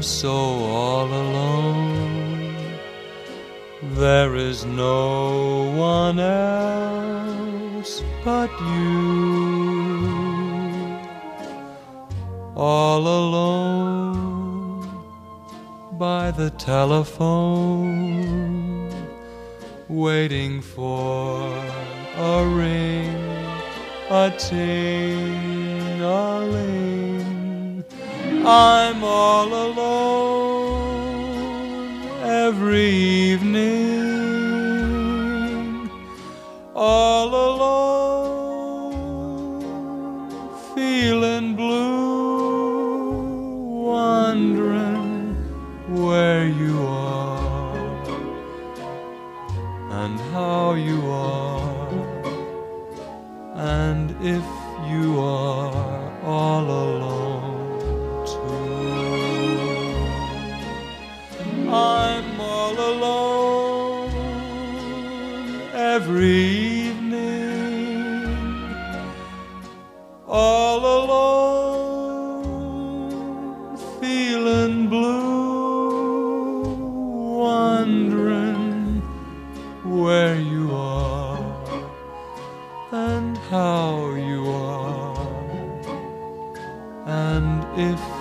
so all alone. There is no one else but you. All alone by the telephone, waiting for a ring, a ting-a-ling. I'm all alone every evening, all alone, feeling blue, wondering where you are and how you are, and if you are all alone too. I'm all alone every evening, all alone, feeling blue, wondering where you are and how you are, and if